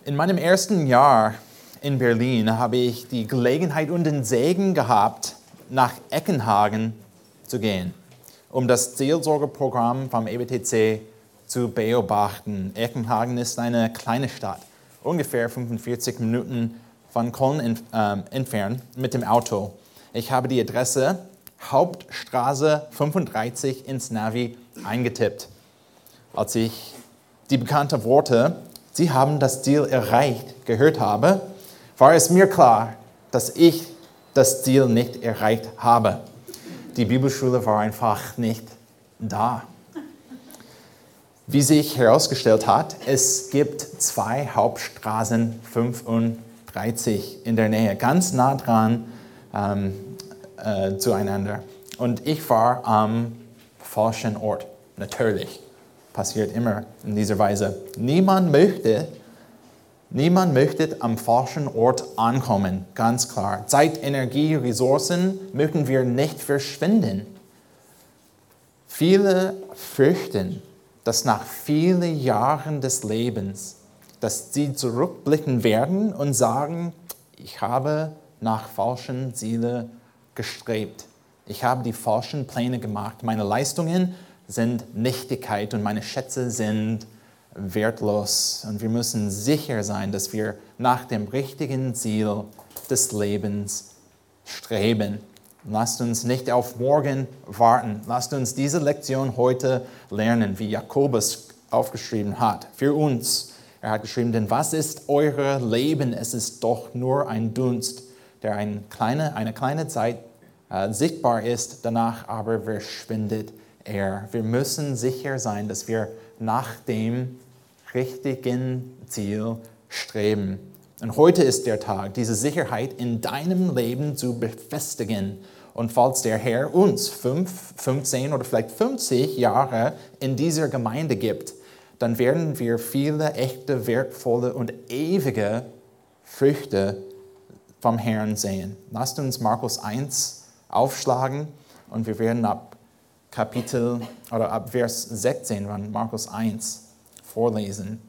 In meinem ersten Jahr in Berlin habe ich die Gelegenheit und den Segen gehabt, nach Eckenhagen zu gehen, um das Seelsorgeprogramm vom EBTC zu beobachten. Eckenhagen ist eine kleine Stadt, ungefähr 45 Minuten von Köln entfernt mit dem Auto. Ich habe die Adresse Hauptstraße 35 ins Navi eingetippt. Als ich die bekannten Worte "Sie haben das Ziel erreicht" gehört habe, war es mir klar, dass ich das Ziel nicht erreicht habe. Die Bibelschule war einfach nicht da. Wie sich herausgestellt hat, es gibt 2 Hauptstraßen 35 in der Nähe, ganz nah dran zueinander. Und ich war am falschen Ort, natürlich. Passiert immer in dieser Weise. Niemand möchte am falschen Ort ankommen, ganz klar. Zeit, Energie, Ressourcen möchten wir nicht verschwenden. Viele fürchten, dass nach vielen Jahren des Lebens, dass sie zurückblicken werden und sagen, ich habe nach falschen Zielen gestrebt. Ich habe die falschen Pläne gemacht. Meine Leistungen sind Nichtigkeit und meine Schätze sind wertlos. Und wir müssen sicher sein, dass wir nach dem richtigen Ziel des Lebens streben. Lasst uns nicht auf morgen warten. Lasst uns diese Lektion heute lernen, wie Jakobus aufgeschrieben hat. Für uns. Er hat geschrieben, denn was ist euer Leben? Es ist doch nur ein Dunst, der eine kleine Zeit sichtbar ist, danach aber verschwindet er. Wir müssen sicher sein, dass wir nach dem richtigen Ziel streben. Und heute ist der Tag, diese Sicherheit in deinem Leben zu befestigen. Und falls der Herr uns 5, 15 oder vielleicht 50 Jahre in dieser Gemeinde gibt, dann werden wir viele echte, wertvolle und ewige Früchte vom Herrn sehen. Lasst uns Markus 1 aufschlagen und wir werden ab Vers 16 von Markus 1 vorlesen.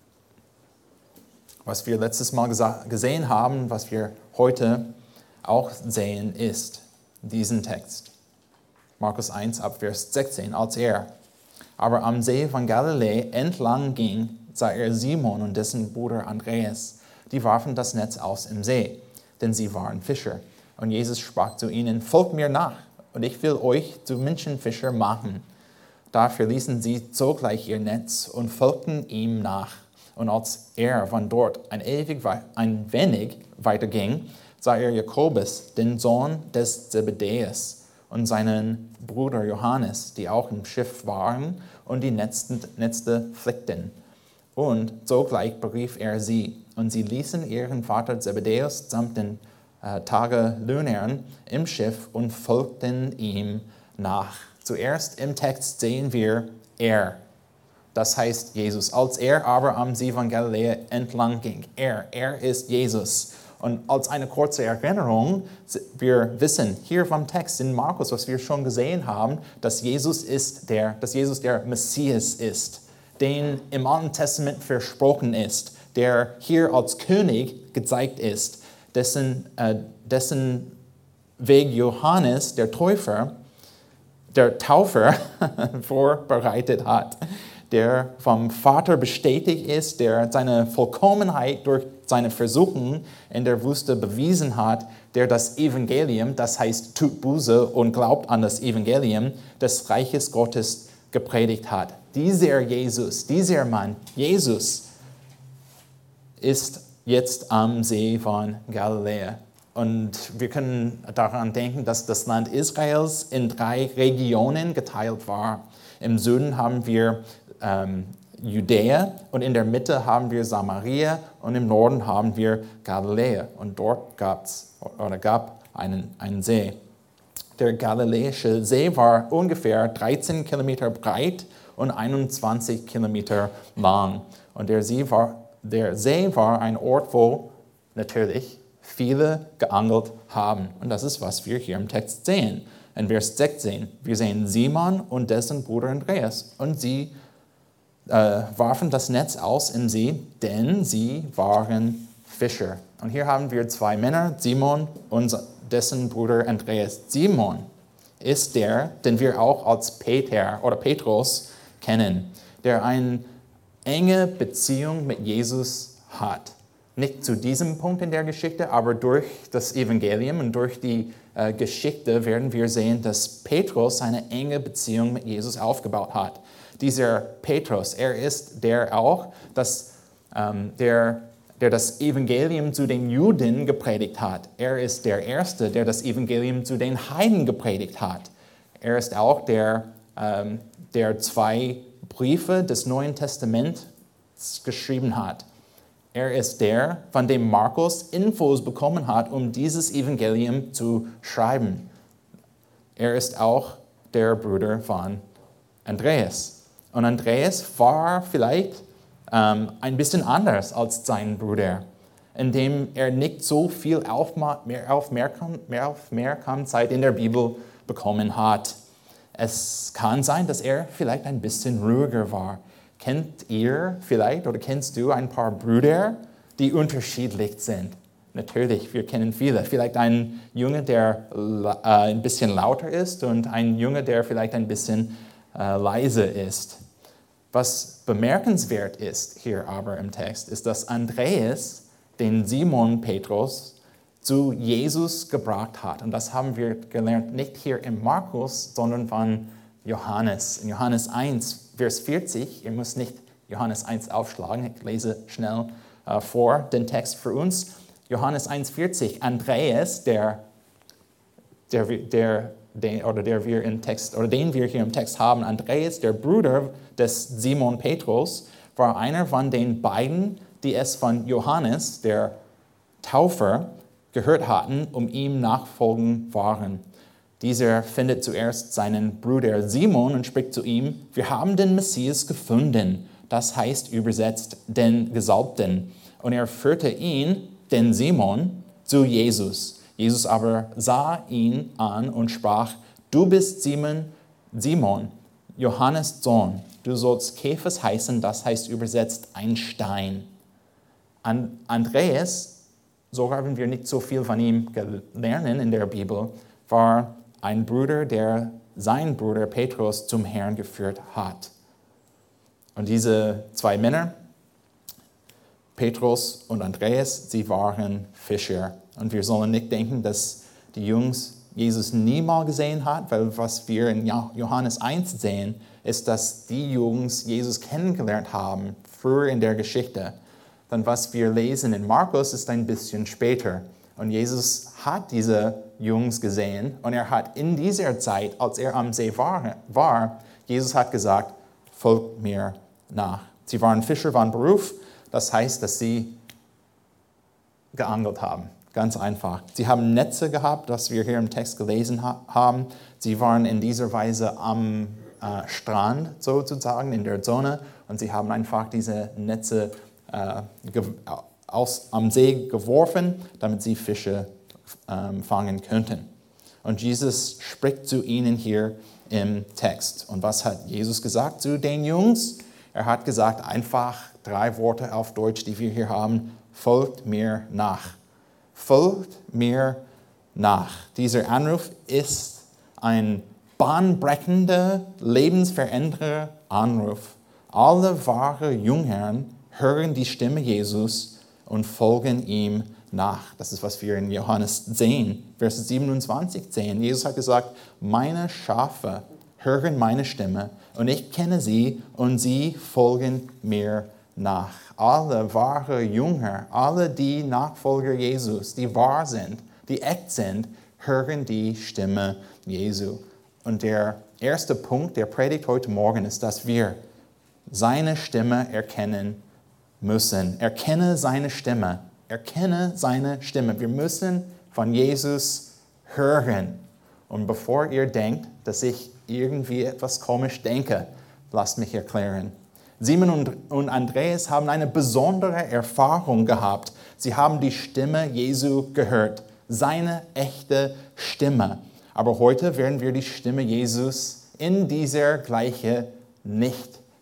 Was wir letztes Mal gesehen haben, was wir heute auch sehen, ist diesen Text. Markus 1 ab Vers 16. Als er aber am See von Galiläa entlang ging, sah er Simon und dessen Bruder Andreas. Die warfen das Netz aus im See, denn sie waren Fischer. Und Jesus sprach zu ihnen, folgt mir nach, und ich will euch zu Menschenfischer machen. Da verließen sie sogleich ihr Netz und folgten ihm nach. Und als er von dort ein wenig weiter ging, sah er Jakobus, den Sohn des Zebedäus, und seinen Bruder Johannes, die auch im Schiff waren und die Netze flickten. Und sogleich berief er sie, und sie ließen ihren Vater Zebedäus samt den Tagelöhnern im Schiff und folgten ihm nach. Zuerst im Text sehen wir er, das heißt Jesus. Als er aber am See von Galiläa entlang ging, er ist Jesus. Und als eine kurze Erinnerung, wir wissen hier vom Text in Markus, was wir schon gesehen haben, dass Jesus der Messias ist, den im Alten Testament versprochen ist, der hier als König gezeigt ist, dessen Weg Johannes, der Taufer, vorbereitet hat, der vom Vater bestätigt ist, der seine Vollkommenheit durch seine Versuchung in der Wüste bewiesen hat, der das Evangelium, das heißt tut Buße und glaubt an das Evangelium des Reiches Gottes gepredigt hat. Dieser Jesus, dieser Mann, Jesus, ist jetzt am See von Galiläa. Und wir können daran denken, dass das Land Israels in 3 Regionen geteilt war. Im Süden haben wir Judäa und in der Mitte haben wir Samaria und im Norden haben wir Galiläa. Und dort gab einen See. Der Galiläische See war ungefähr 13 Kilometer breit und 21 Kilometer lang. Und der See war ein Ort, wo natürlich viele geangelt haben. Und das ist, was wir hier im Text sehen. In Vers 16, wir sehen Simon und dessen Bruder Andreas. Und sie warfen das Netz aus im See, denn sie waren Fischer. Und hier haben wir zwei Männer, Simon und dessen Bruder Andreas. Simon ist der, den wir auch als Peter oder Petrus kennen, der eine enge Beziehung mit Jesus hat. Nicht zu diesem Punkt in der Geschichte, aber durch das Evangelium und durch die Geschichte werden wir sehen, dass Petrus eine enge Beziehung mit Jesus aufgebaut hat. Dieser Petrus, er ist der auch, der das Evangelium zu den Juden gepredigt hat. Er ist der Erste, der das Evangelium zu den Heiden gepredigt hat. Er ist auch der 2 Briefe des Neuen Testaments geschrieben hat. Er ist der, von dem Markus Infos bekommen hat, um dieses Evangelium zu schreiben. Er ist auch der Bruder von Andreas. Und Andreas war vielleicht ein bisschen anders als sein Bruder, indem er nicht so viel Aufmerksamkeit in der Bibel bekommen hat. Es kann sein, dass er vielleicht ein bisschen ruhiger war. Kennt ihr vielleicht oder kennst du ein paar Brüder, die unterschiedlich sind? Natürlich, wir kennen viele. Vielleicht ein Junge, der ein bisschen lauter ist und ein Junge, der vielleicht ein bisschen leise ist. Was bemerkenswert ist hier aber im Text, ist, dass Andreas den Simon Petrus zu Jesus gebracht hat. Und das haben wir gelernt, nicht hier im Markus, sondern von Johannes. In Johannes 1, Vers 40, ihr müsst nicht Johannes 1 aufschlagen, ich lese schnell vor den Text für uns. Johannes 1,40, Andreas, den wir hier im Text haben, Andreas, der Bruder des Simon Petrus, war einer von den beiden, die es von Johannes, der Täufer, gehört hatten, um ihm nachfolgen waren. Dieser findet zuerst seinen Bruder Simon und spricht zu ihm, wir haben den Messias gefunden, das heißt übersetzt den Gesalbten. Und er führte ihn, den Simon, zu Jesus. Jesus aber sah ihn an und sprach, du bist Simon, Johannes Sohn, du sollst Kephas heißen, das heißt übersetzt ein Stein. Andreas, so haben wir nicht so viel von ihm gelernt in der Bibel, war ein Bruder, der seinen Bruder Petrus zum Herrn geführt hat. Und diese 2 Männer, Petrus und Andreas, sie waren Fischer. Und wir sollen nicht denken, dass die Jungs Jesus niemals gesehen haben, weil was wir in Johannes 1 sehen, ist, dass die Jungs Jesus kennengelernt haben, früher in der Geschichte. Dann was wir lesen in Markus ist ein bisschen später. Und Jesus hat diese Jungs gesehen und er hat in dieser Zeit, als er am See war, Jesus hat gesagt, folgt mir nach. Sie waren Fischer von Beruf, das heißt, dass sie geangelt haben. Ganz einfach. Sie haben Netze gehabt, das wir hier im Text gelesen haben. Sie waren in dieser Weise am Strand sozusagen, in der Sonne, und sie haben einfach diese Netze am See geworfen, damit sie Fische fangen könnten. Und Jesus spricht zu ihnen hier im Text. Und was hat Jesus gesagt zu den Jungs? Er hat gesagt einfach 3 Worte auf Deutsch, die wir hier haben. Folgt mir nach. Folgt mir nach. Dieser Anruf ist ein bahnbrechender, lebensverändernder Anruf. Alle wahren Jünger hören die Stimme Jesus und folgen ihm nach. Das ist, was wir in Johannes sehen, Vers 27 sehen. Jesus hat gesagt, meine Schafe hören meine Stimme und ich kenne sie und sie folgen mir nach. Alle wahren Jünger, alle die Nachfolger Jesus, die wahr sind, die echt sind, hören die Stimme Jesu. Und der erste Punkt der Predigt heute Morgen ist, dass wir seine Stimme erkennen müssen. Erkenne seine Stimme. Erkenne seine Stimme. Wir müssen von Jesus hören. Und bevor ihr denkt, dass ich irgendwie etwas komisch denke, lasst mich erklären. Simon und Andreas haben eine besondere Erfahrung gehabt. Sie haben die Stimme Jesu gehört. Seine echte Stimme. Aber heute werden wir die Stimme Jesus in dieser Gleiche nicht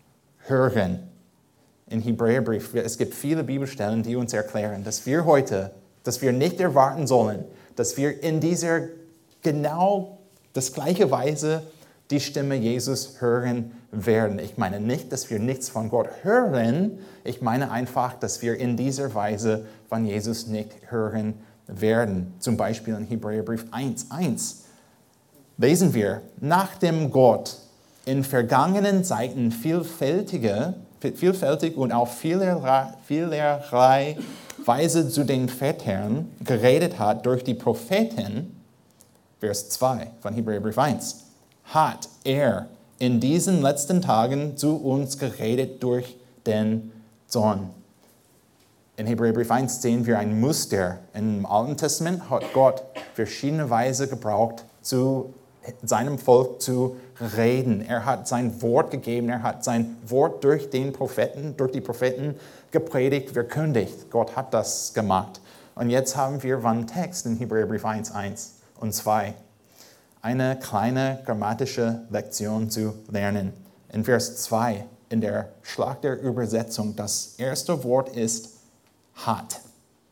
hören. Im Hebräerbrief, es gibt viele Bibelstellen, die uns erklären, dass wir heute, dass wir nicht erwarten sollen, dass wir in dieser genau das gleiche Weise die Stimme Jesus hören werden. Ich meine nicht, dass wir nichts von Gott hören. Ich meine einfach, dass wir in dieser Weise von Jesus nicht hören werden. Zum Beispiel in Hebräerbrief 1,1 lesen wir, nachdem Gott in vergangenen Zeiten vielfältig und auf vielerlei Weise zu den Vätern geredet hat durch die Propheten, Vers 2 von Hebräerbrief 1, hat er in diesen letzten Tagen zu uns geredet durch den Sohn. In Hebräerbrief 1 sehen wir ein Muster. Im Alten Testament hat Gott verschiedene Weise gebraucht, zu seinem Volk zu reden. Er hat sein Wort gegeben, er hat sein Wort durch die Propheten gepredigt, verkündigt. Gott hat das gemacht. Und jetzt haben wir einen Text in Hebräerbrief 1 und 2. Eine kleine grammatische Lektion zu lernen. In Vers 2, in der Schlachterübersetzung, das erste Wort ist hat.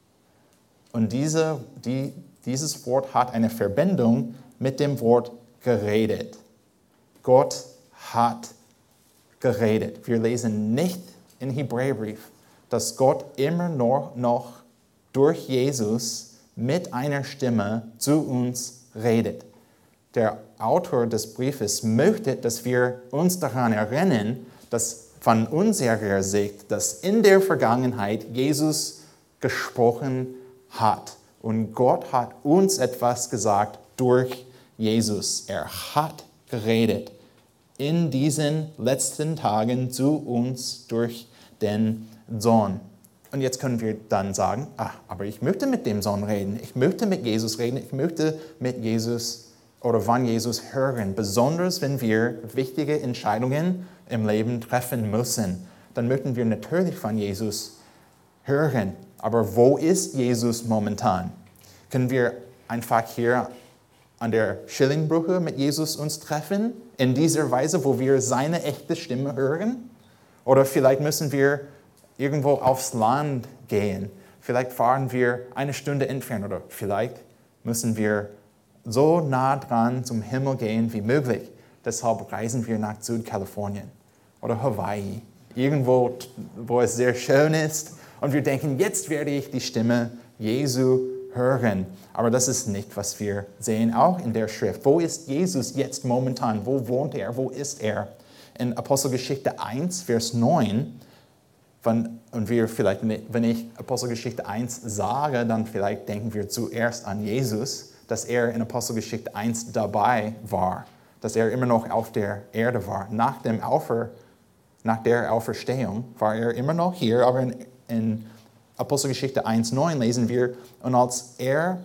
Und dieses Wort hat eine Verbindung mit dem Wort geredet. Gott hat geredet. Wir lesen nicht im Hebräerbrief, dass Gott immer noch durch Jesus mit einer Stimme zu uns redet. Der Autor des Briefes möchte, dass wir uns daran erinnern, dass von unserer Sicht, dass in der Vergangenheit Jesus gesprochen hat. Und Gott hat uns etwas gesagt durch Jesus. Er hat geredet in diesen letzten Tagen zu uns durch den Sohn. Und jetzt können wir dann sagen, aber ich möchte mit dem Sohn reden, ich möchte mit Jesus reden, ich möchte mit Jesus oder von Jesus hören, besonders wenn wir wichtige Entscheidungen im Leben treffen müssen. Dann möchten wir natürlich von Jesus hören. Aber wo ist Jesus momentan? Können wir einfach hier an der Schillingbrücke mit Jesus uns treffen, in dieser Weise, wo wir seine echte Stimme hören? Oder vielleicht müssen wir irgendwo aufs Land gehen. Vielleicht fahren wir eine Stunde entfernt oder vielleicht müssen wir so nah dran zum Himmel gehen wie möglich. Deshalb reisen wir nach Südkalifornien oder Hawaii, irgendwo, wo es sehr schön ist. Und wir denken, jetzt werde ich die Stimme Jesu hören. Aber das ist nicht, was wir sehen, auch in der Schrift. Wo ist Jesus jetzt momentan? Wo wohnt er? Wo ist er? In Apostelgeschichte 1, Vers 9, und wir vielleicht, wenn ich Apostelgeschichte 1 sage, dann vielleicht denken wir zuerst an Jesus, dass er in Apostelgeschichte 1 dabei war, dass er immer noch auf der Erde war. Nach der Auferstehung war er immer noch hier, aber in Apostelgeschichte 1,9 lesen wir, und als er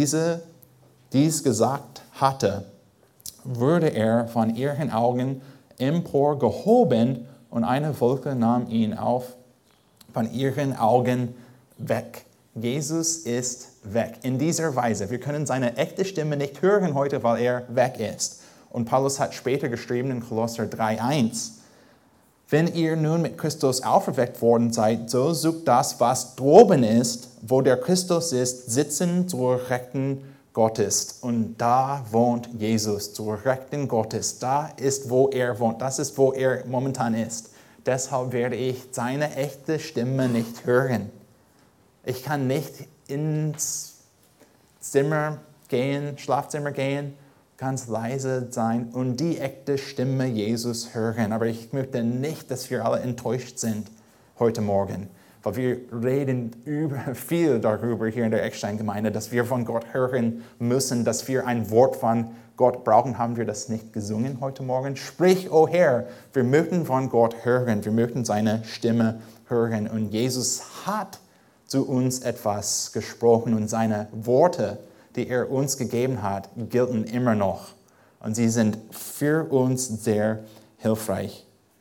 dies gesagt hatte, wurde er von ihren Augen emporgehoben und eine Wolke nahm ihn auf von ihren Augen weg. Jesus ist weg. In dieser Weise. Wir können seine echte Stimme nicht hören heute, weil er weg ist. Und Paulus hat später geschrieben in Kolosser 3,1, wenn ihr nun mit Christus auferweckt worden seid, so sucht das, was droben ist, wo der Christus ist, sitzen zur Rechten Gottes. Und da wohnt Jesus, zur Rechten Gottes. Da ist, wo er wohnt. Das ist, wo er momentan ist. Deshalb werde ich seine echte Stimme nicht hören. Ich kann nicht ins Schlafzimmer gehen, ganz leise sein und die echte Stimme Jesus hören. Aber ich möchte nicht, dass wir alle enttäuscht sind heute Morgen, weil wir reden viel darüber hier in der Eckstein-Gemeinde, dass wir von Gott hören müssen, dass wir ein Wort von Gott brauchen. Haben wir das nicht gesungen heute Morgen? Sprich, o Herr, wir möchten von Gott hören, wir möchten seine Stimme hören. Und Jesus hat zu uns etwas gesprochen und seine Worte, die er uns gegeben hat, gelten immer noch. Und sie sind für uns sehr hilfreich.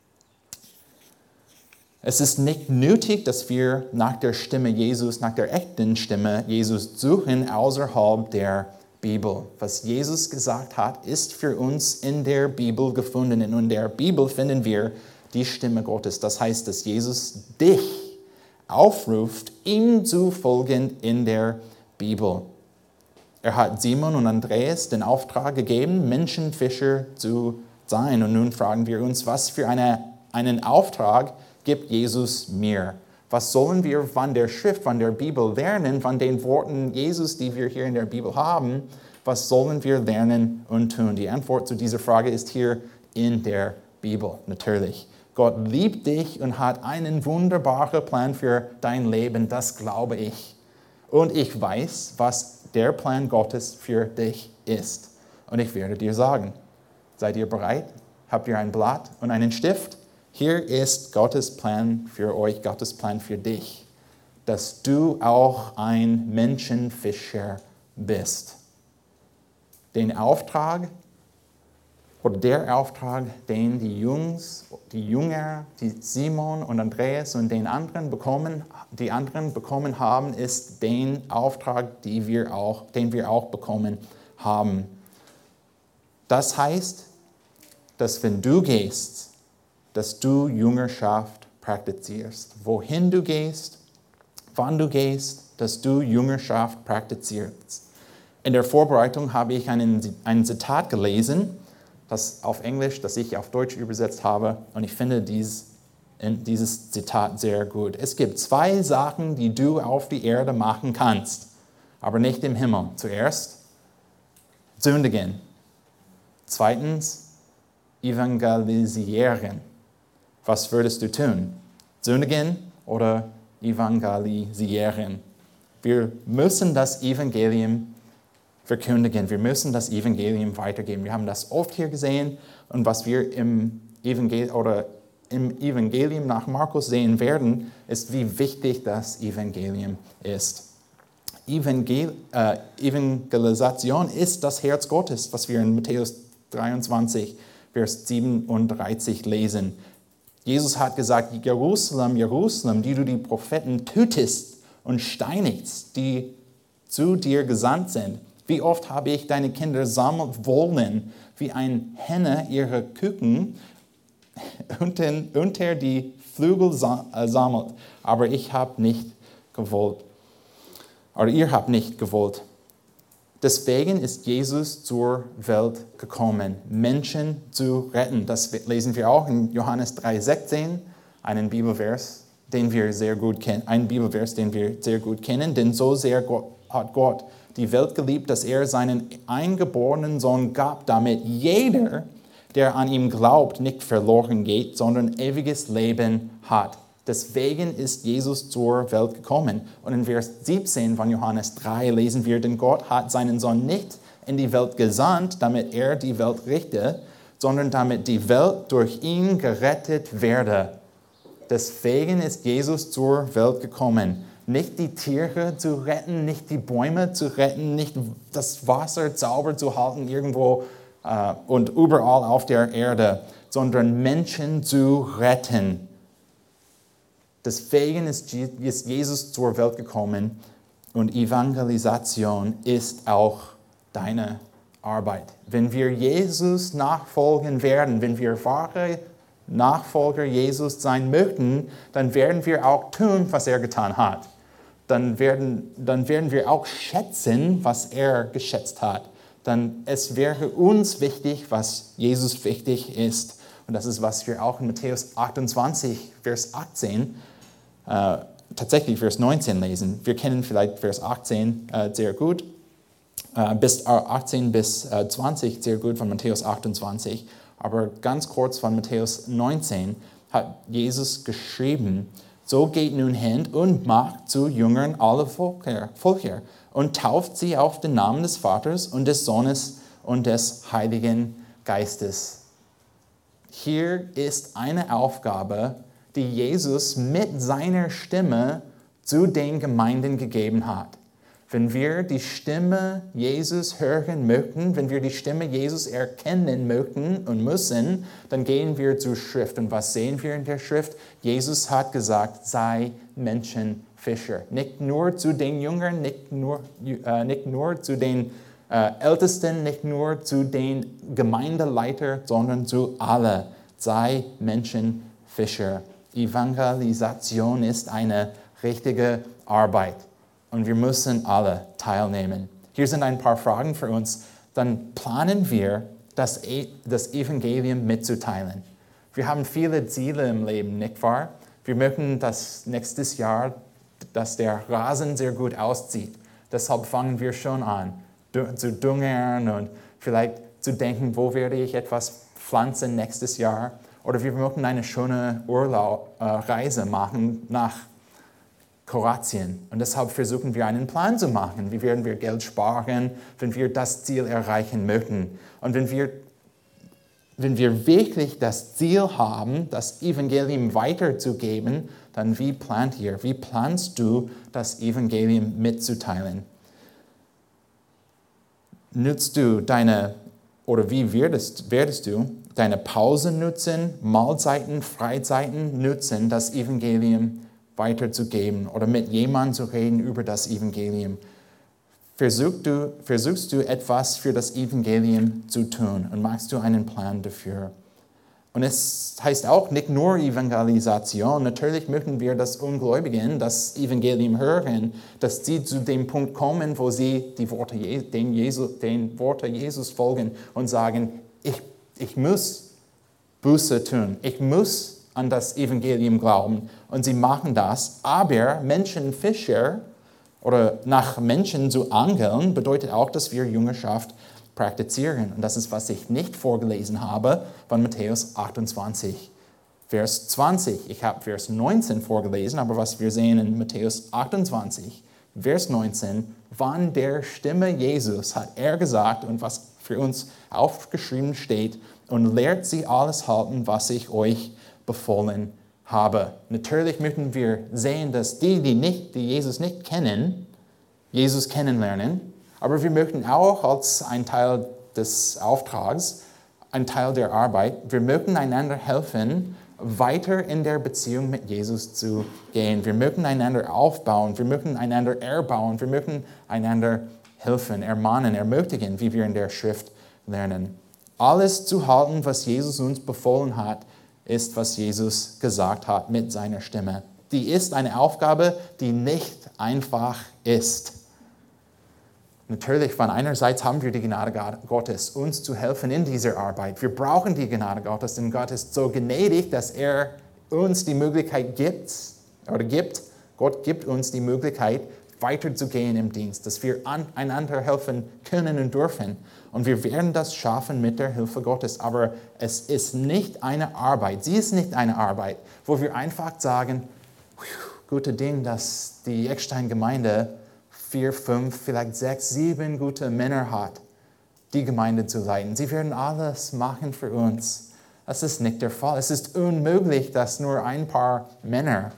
Es ist nicht nötig, dass wir nach der Stimme Jesus, nach der echten Stimme Jesus suchen außerhalb der Bibel. Was Jesus gesagt hat, ist für uns in der Bibel gefunden. Und in der Bibel finden wir die Stimme Gottes. Das heißt, dass Jesus dich aufruft, ihm zu folgen in der Bibel. Er hat Simon und Andreas den Auftrag gegeben, Menschenfischer zu sein. Und nun fragen wir uns, was für einen Auftrag gibt Jesus mir? Was sollen wir von der Schrift, von der Bibel lernen, von den Worten Jesus, die wir hier in der Bibel haben? Was sollen wir lernen und tun? Die Antwort zu dieser Frage ist hier in der Bibel, natürlich. Gott liebt dich und hat einen wunderbaren Plan für dein Leben, das glaube ich. Und ich weiß, was der Plan Gottes für dich ist. Und ich werde dir sagen, seid ihr bereit? Habt ihr ein Blatt und einen Stift? Hier ist Gottes Plan für euch, Gottes Plan für dich, dass du auch ein Menschenfischer bist. Der Auftrag, den die Jünger, die Simon und Andreas und die anderen bekommen haben, ist den Auftrag, den wir auch bekommen haben. Das heißt, dass wenn du gehst, dass du Jüngerschaft praktizierst. Wohin du gehst, wann du gehst, dass du Jüngerschaft praktizierst. In der Vorbereitung habe ich ein Zitat gelesen, das auf Englisch, das ich auf Deutsch übersetzt habe. Und ich finde dieses Zitat sehr gut. Es gibt 2 Sachen, die du auf die Erde machen kannst, aber nicht im Himmel. Zuerst, sündigen. Zweitens, evangelisieren. Was würdest du tun? Sündigen oder evangelisieren? Wir müssen das Evangelium verkündigen. Wir müssen das Evangelium weitergeben. Wir haben das oft hier gesehen und was wir im Evangelium nach Markus sehen werden, ist, wie wichtig das Evangelium ist. Evangelisation ist das Herz Gottes, was wir in Matthäus 23, Vers 37 lesen. Jesus hat gesagt, Jerusalem, Jerusalem, die du die Propheten tötest und steinigst, die zu dir gesandt sind. Wie oft habe ich deine Kinder sammeln wollen, wie ein Henne ihre Küken unter die Flügel sammelt. Aber ich habe nicht gewollt. Oder ihr habt nicht gewollt. Deswegen ist Jesus zur Welt gekommen, Menschen zu retten. Das lesen wir auch in Johannes 3,16, einen Bibelvers, den wir sehr gut kennen. Denn so sehr hat Gott die Welt geliebt, dass er seinen eingeborenen Sohn gab, damit jeder, der an ihm glaubt, nicht verloren geht, sondern ewiges Leben hat. Deswegen ist Jesus zur Welt gekommen. Und in Vers 17 von Johannes 3 lesen wir, denn Gott hat seinen Sohn nicht in die Welt gesandt, damit er die Welt richte, sondern damit die Welt durch ihn gerettet werde. Deswegen ist Jesus zur Welt gekommen. Nicht die Tiere zu retten, nicht die Bäume zu retten, nicht das Wasser sauber zu halten irgendwo und überall auf der Erde, sondern Menschen zu retten. Deswegen ist Jesus zur Welt gekommen und Evangelisation ist auch deine Arbeit. Wenn wir Jesus nachfolgen werden, wenn wir wahre Nachfolger Jesus sein möchten, dann werden wir auch tun, was er getan hat. Dann werden wir auch schätzen, was er geschätzt hat. Dann es wäre uns wichtig, was Jesus wichtig ist. Und das ist, was wir auch in Matthäus 28, Vers 18, tatsächlich Vers 19 lesen. Wir kennen vielleicht Vers 18 sehr gut, bis 18 bis 20 sehr gut von Matthäus 28. Aber ganz kurz von Matthäus 19 hat Jesus geschrieben, so geht nun hin und macht zu Jüngern alle Völker und tauft sie auf den Namen des Vaters und des Sohnes und des Heiligen Geistes. Hier ist eine Aufgabe, die Jesus mit seiner Stimme zu den Gemeinden gegeben hat. Wenn wir die Stimme Jesus hören möchten, wenn wir die Stimme Jesus erkennen möchten und müssen, dann gehen wir zur Schrift. Und was sehen wir in der Schrift? Jesus hat gesagt, sei Menschenfischer. Nicht nur zu den Jüngern, nicht nur zu den Ältesten, nicht nur zu den Gemeindeleitern, sondern zu allen. Sei Menschenfischer. Fischer. Evangelisation ist eine richtige Arbeit und wir müssen alle teilnehmen. Hier sind ein paar Fragen für uns. Dann planen wir, das Evangelium mitzuteilen. Wir haben viele Ziele im Leben, nicht wahr? Wir möchten, dass nächstes Jahr, dass der Rasen sehr gut aussieht. Deshalb fangen wir schon an, zu düngen und vielleicht zu denken, wo werde ich etwas pflanzen nächstes Jahr. Oder wir möchten eine schöne Reise machen nach Kroatien. Und deshalb versuchen wir einen Plan zu machen. Wie werden wir Geld sparen, wenn wir das Ziel erreichen möchten? Und wenn wir wirklich das Ziel haben, das Evangelium weiterzugeben, dann wie planst du, das Evangelium mitzuteilen? Nutzt du wie werdest du deine Pausen nutzen, Mahlzeiten, Freizeiten nutzen, das Evangelium weiterzugeben oder mit jemandem zu reden über das Evangelium? Versuchst du etwas für das Evangelium zu tun und machst du einen Plan dafür? Und es heißt auch nicht nur Evangelisation. Natürlich möchten wir, dass Ungläubigen das Evangelium hören, dass sie zu dem Punkt kommen, wo sie den Worten Jesus folgen und sagen, ich muss Buße tun, ich muss an das Evangelium glauben. Und sie machen das, aber Menschenfischer oder nach Menschen zu angeln, bedeutet auch, dass wir Jüngerschaft praktizieren. Und das ist, was ich nicht vorgelesen habe, von Matthäus 28, Vers 20. Ich habe Vers 19 vorgelesen, aber was wir sehen in Matthäus 28, Vers 19, von der Stimme Jesus hat er gesagt, und was für uns aufgeschrieben steht, und lehrt sie alles halten, was ich euch befohlen habe. Natürlich möchten wir sehen, dass die Jesus nicht kennen, Jesus kennenlernen, aber wir möchten auch als ein Teil des Auftrags, ein Teil der Arbeit, wir möchten einander helfen, weiter in der Beziehung mit Jesus zu gehen. Wir möchten einander aufbauen, wir möchten einander erbauen, wir möchten einander helfen, ermahnen, ermutigen, wie wir in der Schrift lernen. Alles zu halten, was Jesus uns befohlen hat, ist, was Jesus gesagt hat mit seiner Stimme. Die ist eine Aufgabe, die nicht einfach ist. Natürlich, von einerseits haben wir die Gnade Gottes, uns zu helfen in dieser Arbeit. Wir brauchen die Gnade Gottes, denn Gott ist so gnädig, dass er uns die Möglichkeit gibt. Gott gibt uns die Möglichkeit, weiterzugehen im Dienst, dass wir einander helfen können und dürfen. Und wir werden das schaffen mit der Hilfe Gottes. Aber es ist nicht eine Arbeit, sie ist nicht eine Arbeit, wo wir einfach sagen, gute Ding, dass die Eckstein-Gemeinde 4, 5, vielleicht 6, 7 gute Männer hat, die Gemeinde zu leiten. Sie werden alles machen für uns. Das ist nicht der Fall. Es ist unmöglich, dass nur ein paar Männer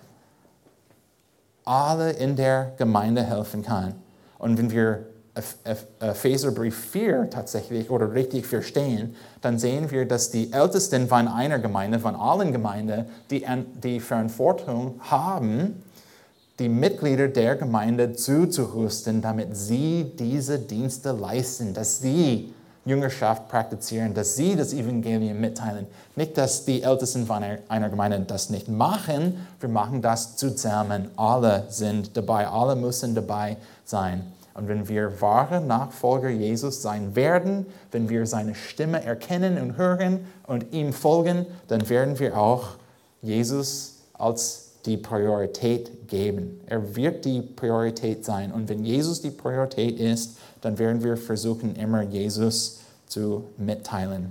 alle in der Gemeinde helfen kann. Und wenn wir Epheserbrief 4 tatsächlich oder richtig verstehen, dann sehen wir, dass die Ältesten von einer Gemeinde, von allen Gemeinden, die Verantwortung haben, die Mitglieder der Gemeinde zuzurüsten, damit sie diese Dienste leisten, dass sie Jüngerschaft praktizieren, dass sie das Evangelium mitteilen. Nicht, dass die Ältesten von einer Gemeinde das nicht machen, wir machen das zusammen. Alle sind dabei, alle müssen dabei sein. Und wenn wir wahre Nachfolger Jesus sein werden, wenn wir seine Stimme erkennen und hören und ihm folgen, dann werden wir auch Jesus als die Priorität geben. Er wird die Priorität sein. Und wenn Jesus die Priorität ist, dann werden wir versuchen, immer Jesus zu mitteilen.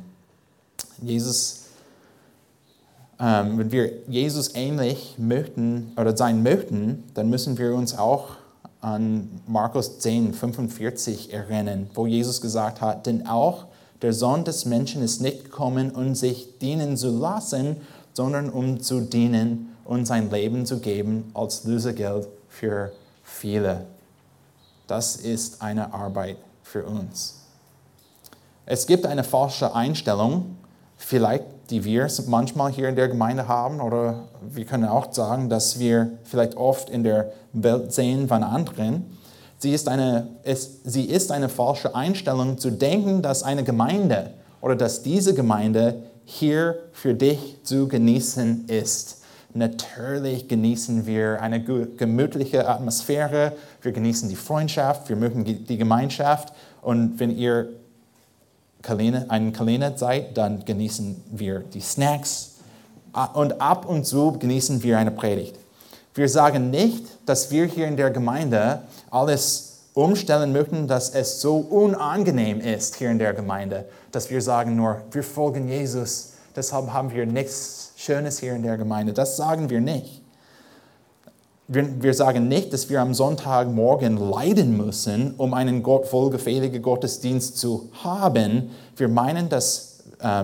Wenn wir Jesus ähnlich möchten oder sein möchten, dann müssen wir uns auch an Markus 10, 45 erinnern, wo Jesus gesagt hat, denn auch der Sohn des Menschen ist nicht gekommen, um sich dienen zu lassen, sondern um zu dienen und sein Leben zu geben als Lösegeld für viele. Das ist eine Arbeit für uns. Es gibt eine falsche Einstellung, vielleicht die wir manchmal hier in der Gemeinde haben, oder wir können auch sagen, dass wir vielleicht oft in der Welt sehen von anderen. Sie ist eine falsche Einstellung zu denken, dass eine Gemeinde oder dass diese Gemeinde hier für dich zu genießen ist. Natürlich genießen wir eine gemütliche Atmosphäre, wir genießen die Freundschaft, wir mögen die Gemeinschaft und wenn ihr einen Kalender seid, dann genießen wir die Snacks und ab und zu genießen wir eine Predigt. Wir sagen nicht, dass wir hier in der Gemeinde alles umstellen möchten, dass es so unangenehm ist hier in der Gemeinde, dass wir sagen nur, wir folgen Jesus, deshalb haben wir nichts Schönes hier in der Gemeinde. Das sagen wir nicht. Wir sagen nicht, dass wir am Sonntagmorgen leiden müssen, um einen Gott wohlgefälligen Gottesdienst zu haben. Wir meinen, dass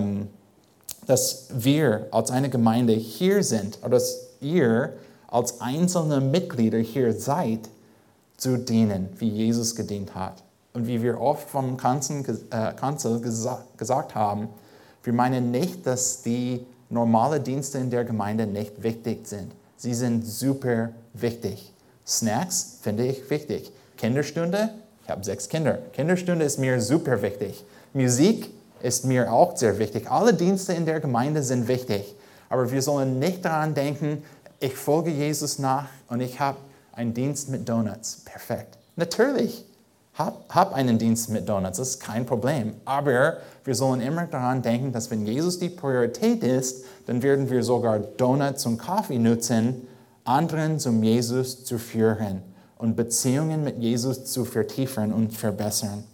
wir als eine Gemeinde hier sind, oder dass ihr als einzelne Mitglieder hier seid, zu dienen, wie Jesus gedient hat. Und wie wir oft vom Kanzel gesagt haben, wir meinen nicht, dass die normalen Dienste in der Gemeinde nicht wichtig sind. Sie sind super wichtig. Snacks finde ich wichtig. Kinderstunde, ich habe 6 Kinder. Kinderstunde ist mir super wichtig. Musik ist mir auch sehr wichtig. Alle Dienste in der Gemeinde sind wichtig. Aber wir sollen nicht daran denken, ich folge Jesus nach und ich habe einen Dienst mit Donuts. Perfekt. Natürlich, hab einen Dienst mit Donuts, das ist kein Problem. Aber wir sollen immer daran denken, dass wenn Jesus die Priorität ist, dann werden wir sogar Donuts und Kaffee nutzen, anderen zum Jesus zu führen und Beziehungen mit Jesus zu vertiefen und verbessern.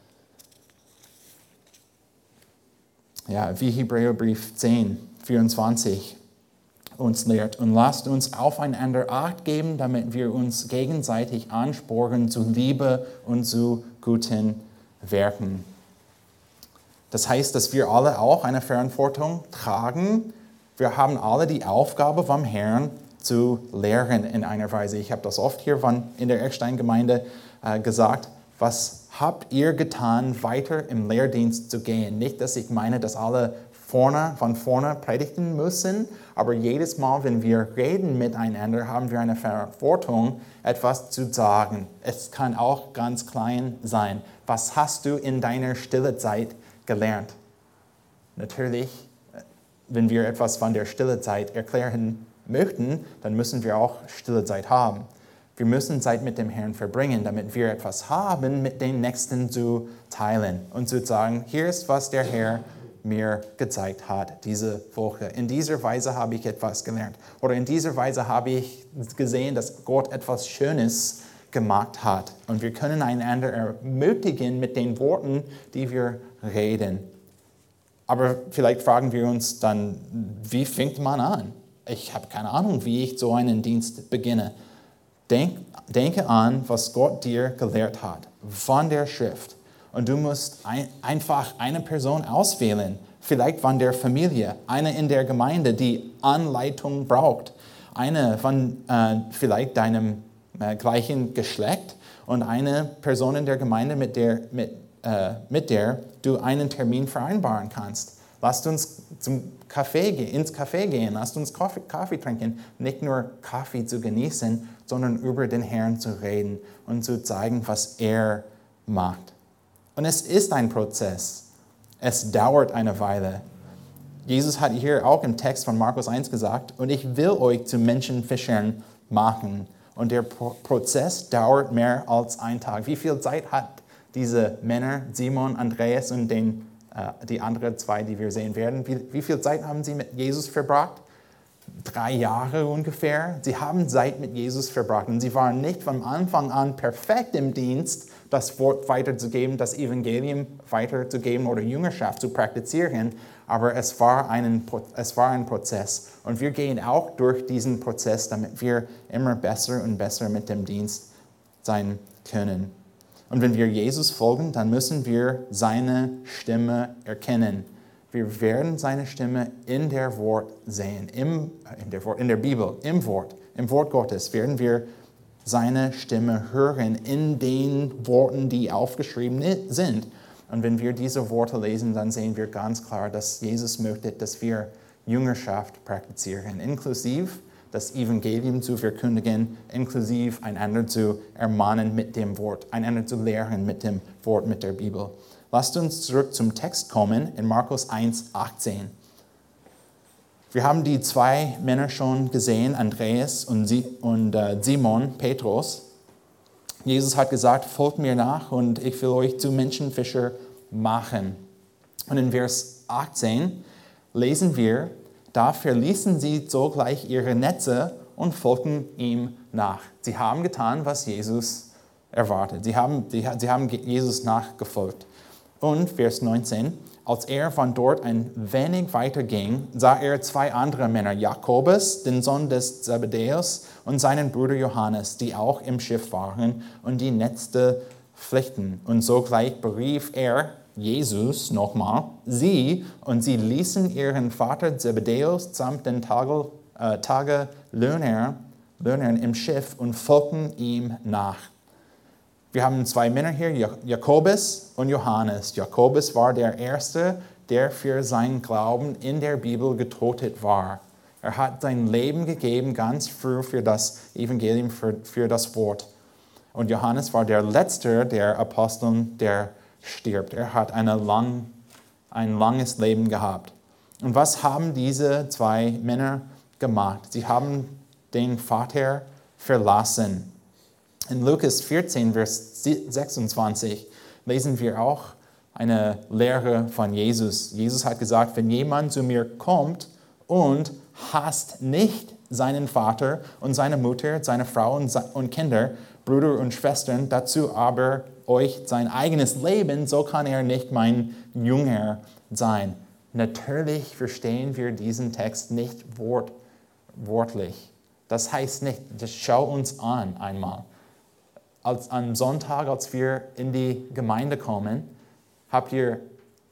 Ja, wie Hebräerbrief 10, 24 uns lehrt. Und lasst uns aufeinander Acht geben, damit wir uns gegenseitig anspornen zu Liebe und zu guten Werken. Das heißt, dass wir alle auch eine Verantwortung tragen. Wir haben alle die Aufgabe vom Herrn zu lehren in einer Weise. Ich habe das oft hier in der Eckstein-Gemeinde gesagt. Was habt ihr getan, weiter im Lehrdienst zu gehen? Nicht, dass ich meine, dass alle von vorne predigen müssen, aber jedes Mal, wenn wir reden miteinander, haben wir eine Verantwortung, etwas zu sagen. Es kann auch ganz klein sein. Was hast du in deiner stille Zeit gelernt? Natürlich, wenn wir etwas von der stille Zeit erklären möchten, dann müssen wir auch stille Zeit haben. Wir müssen Zeit mit dem Herrn verbringen, damit wir etwas haben, mit den Nächsten zu teilen und zu sagen, hier ist, was der Herr mir gezeigt hat diese Woche. In dieser Weise habe ich etwas gelernt. Oder in dieser Weise habe ich gesehen, dass Gott etwas Schönes gemacht hat. Und wir können einander ermutigen mit den Worten, die wir reden. Aber vielleicht fragen wir uns dann, wie fängt man an? Ich habe keine Ahnung, wie ich so einen Dienst beginne. Denke an, was Gott dir gelehrt hat von der Schrift. Und du musst einfach eine Person auswählen, vielleicht von der Familie, eine in der Gemeinde, die Anleitung braucht, eine von vielleicht deinem gleichen Geschlecht und eine Person in der Gemeinde, mit der du einen Termin vereinbaren kannst. Lasst uns ins Café gehen, lasst uns Kaffee trinken, nicht nur Kaffee zu genießen, sondern über den Herrn zu reden und zu zeigen, was er macht. Und es ist ein Prozess. Es dauert eine Weile. Jesus hat hier auch im Text von Markus 1 gesagt, und ich will euch zu Menschenfischern machen. Und der Prozess dauert mehr als einen Tag. Wie viel Zeit hat diese Männer, Simon, Andreas und die anderen 2, die wir sehen werden, wie viel Zeit haben sie mit Jesus verbracht? 3 Jahre ungefähr. Sie haben Zeit mit Jesus verbracht und sie waren nicht von Anfang an perfekt im Dienst, das Wort weiterzugeben, das Evangelium weiterzugeben oder Jüngerschaft zu praktizieren, aber es war ein Prozess. Und wir gehen auch durch diesen Prozess, damit wir immer besser und besser mit dem Dienst sein können. Und wenn wir Jesus folgen, dann müssen wir seine Stimme erkennen. Wir werden seine Stimme in der Wort sehen, in der Bibel, im Wort Gottes werden wir seine Stimme hören in den Worten, die aufgeschrieben sind. Und wenn wir diese Worte lesen, dann sehen wir ganz klar, dass Jesus möchte, dass wir Jüngerschaft praktizieren, inklusive das Evangelium zu verkündigen, inklusive einander zu ermahnen mit dem Wort, einander zu lehren mit dem Wort, mit der Bibel. Lasst uns zurück zum Text kommen in Markus 1, 18. Wir haben die zwei Männer schon gesehen, Andreas und Simon, Petrus. Jesus hat gesagt, folgt mir nach und ich will euch zu Menschenfischer machen. Und in Vers 18 lesen wir, da verließen sie sogleich ihre Netze und folgten ihm nach. Sie haben getan, was Jesus erwartet. Sie haben Jesus nachgefolgt. Und Vers 19, als er von dort ein wenig weiter ging, sah er zwei andere Männer, Jakobus, den Sohn des Zebedäus, und seinen Bruder Johannes, die auch im Schiff waren und die Netze flechten. Und sogleich berief er, Jesus nochmal, sie, und sie ließen ihren Vater Zebedäus samt den Tagelöhnern im Schiff und folgten ihm nach. Wir haben zwei Männer hier, Jakobus und Johannes. Jakobus war der Erste, der für seinen Glauben in der Bibel getötet war. Er hat sein Leben gegeben, ganz früh für das Evangelium, für das Wort. Und Johannes war der Letzte der Aposteln, der stirbt. Er hat ein langes Leben gehabt. Und was haben diese zwei Männer gemacht? Sie haben den Vater verlassen. In Lukas 14, Vers 26 lesen wir auch eine Lehre von Jesus. Jesus hat gesagt, wenn jemand zu mir kommt und hasst nicht seinen Vater und seine Mutter, seine Frau und Kinder, Brüder und Schwestern, dazu aber euch sein eigenes Leben, so kann er nicht mein Jünger sein. Natürlich verstehen wir diesen Text nicht wortlich. Das heißt nicht, schau uns an einmal. Am Sonntag, als wir in die Gemeinde kommen, habt ihr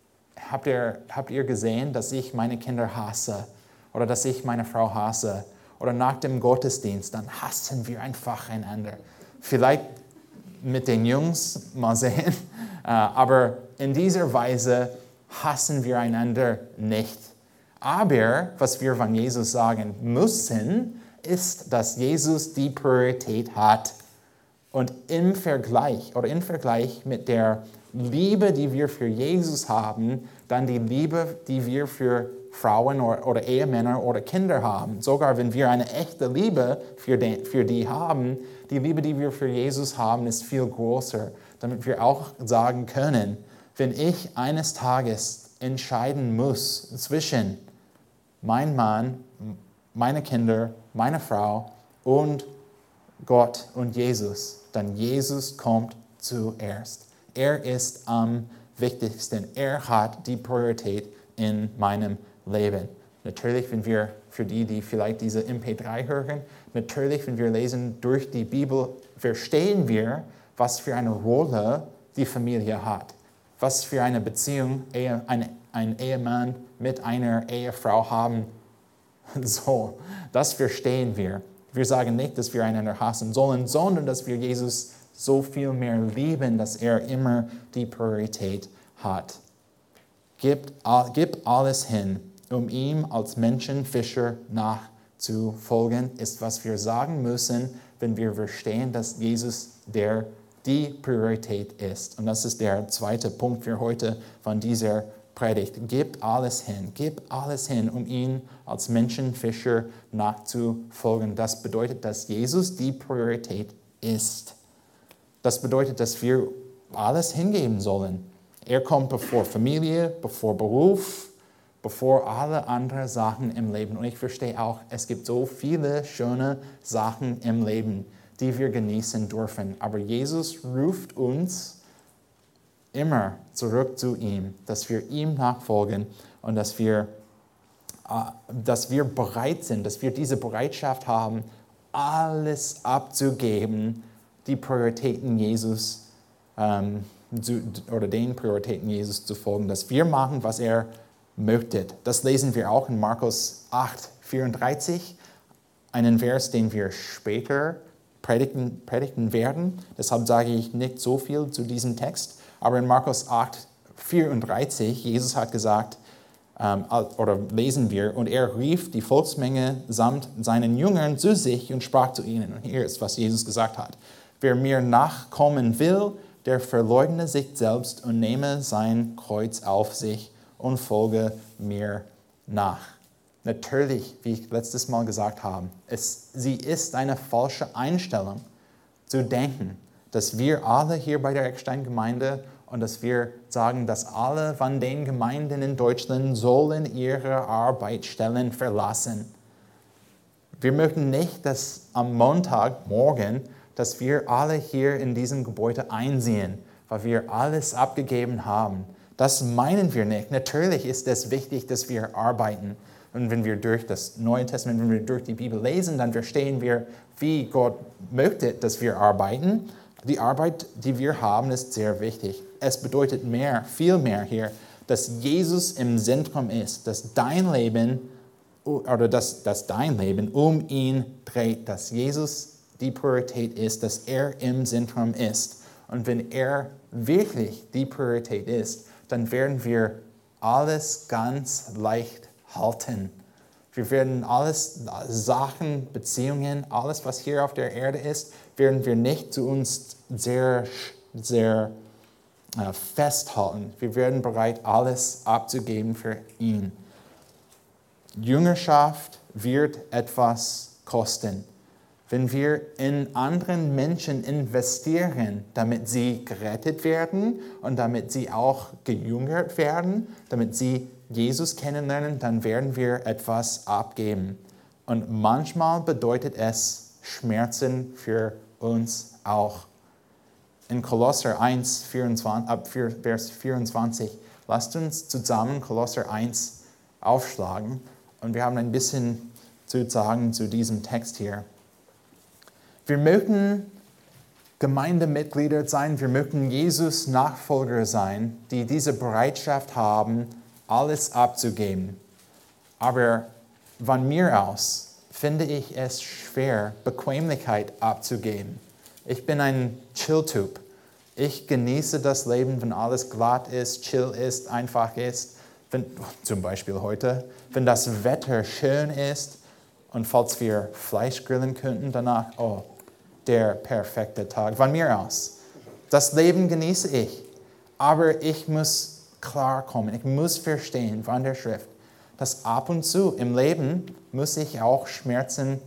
gesehen, dass ich meine Kinder hasse oder dass ich meine Frau hasse oder nach dem Gottesdienst, dann hassen wir einfach einander. Vielleicht mit den Jungs, mal sehen, aber in dieser Weise hassen wir einander nicht. Aber was wir von Jesus sagen müssen, ist, dass Jesus die Priorität hat. Und im Vergleich mit der Liebe, die wir für Jesus haben, dann die Liebe, die wir für Frauen oder Ehemänner oder Kinder haben. Sogar wenn wir eine echte Liebe für die haben, die Liebe, die wir für Jesus haben, ist viel größer. Damit wir auch sagen können, wenn ich eines Tages entscheiden muss zwischen meinem Mann, meine Kinder, meine Frau und Gott und Jesus, dann Jesus kommt zuerst. Er ist am wichtigsten. Er hat die Priorität in meinem Leben. Natürlich, wenn wir, für die vielleicht diese MP3 hören, natürlich, wenn wir lesen durch die Bibel, verstehen wir, was für eine Rolle die Familie hat. Was für eine Beziehung ein Ehemann mit einer Ehefrau haben soll. Das verstehen wir. Wir sagen nicht, dass wir einander hassen sollen, sondern dass wir Jesus so viel mehr lieben, dass er immer die Priorität hat. Gib alles hin, um ihm als Menschenfischer nachzufolgen, ist, was wir sagen müssen, wenn wir verstehen, dass Jesus die Priorität ist. Und das ist der zweite Punkt für heute von dieser Predigt. Gib alles hin, um ihn als Menschenfischer nachzufolgen. Das bedeutet, dass Jesus die Priorität ist. Das bedeutet, dass wir alles hingeben sollen. Er kommt bevor Familie, bevor Beruf, bevor alle anderen Sachen im Leben. Und ich verstehe auch, es gibt so viele schöne Sachen im Leben, die wir genießen dürfen. Aber Jesus ruft uns immer zurück zu ihm, dass wir ihm nachfolgen und dass wir bereit sind, dass wir diese Bereitschaft haben, alles abzugeben, die Prioritäten Jesus den Prioritäten Jesus zu folgen, dass wir machen, was er möchte. Das lesen wir auch in Markus 8,34, einen Vers, den wir später predigen werden. Deshalb sage ich nicht so viel zu diesem Text. Aber in Markus 8,34, Jesus hat gesagt, oder lesen wir, und er rief die Volksmenge samt seinen Jüngern zu sich und sprach zu ihnen. Und hier ist, was Jesus gesagt hat. Wer mir nachkommen will, der verleugne sich selbst und nehme sein Kreuz auf sich und folge mir nach. Natürlich, wie ich letztes Mal gesagt habe, sie ist eine falsche Einstellung, zu denken, dass wir alle hier bei der Eckstein-Gemeinde und dass wir sagen, dass alle von den Gemeinden in Deutschland sollen ihre Arbeitsstellen verlassen. Wir möchten nicht, dass am Montagmorgen, dass wir alle hier in diesem Gebäude einsehen, weil wir alles abgegeben haben. Das meinen wir nicht. Natürlich ist es wichtig, dass wir arbeiten. Und wenn wir durch das Neue Testament, wenn wir durch die Bibel lesen, dann verstehen wir, wie Gott möchte, dass wir arbeiten. Die Arbeit, die wir haben, ist sehr wichtig. Es bedeutet mehr, viel mehr hier, dass Jesus im Zentrum ist, dass dein Leben um ihn dreht, dass Jesus die Priorität ist, dass er im Zentrum ist. Und wenn er wirklich die Priorität ist, dann werden wir alles ganz leicht halten. Wir werden alles, Sachen, Beziehungen, alles, was hier auf der Erde ist, werden wir nicht zu uns sehr festhalten. Wir werden bereit, alles abzugeben für ihn. Jüngerschaft wird etwas kosten. Wenn wir in anderen Menschen investieren, damit sie gerettet werden und damit sie auch gejüngert werden, damit sie Jesus kennenlernen, dann werden wir etwas abgeben. Und manchmal bedeutet es Schmerzen für uns auch. In Kolosser 1, 24, ab Vers 24, lasst uns zusammen Kolosser 1 aufschlagen. Und wir haben ein bisschen zu sagen zu diesem Text hier. Wir möchten Gemeindemitglieder sein, wir möchten Jesus Nachfolger sein, die diese Bereitschaft haben, alles abzugeben. Aber von mir aus finde ich es schwer, Bequemlichkeit abzugeben. Ich bin ein Chill-Typ. Ich genieße das Leben, wenn alles glatt ist, chill ist, einfach ist. Zum Beispiel heute, wenn das Wetter schön ist und falls wir Fleisch grillen könnten danach, der perfekte Tag. Von mir aus. Das Leben genieße ich. Aber ich muss klarkommen. Ich muss verstehen von der Schrift, dass ab und zu im Leben muss ich auch Schmerzen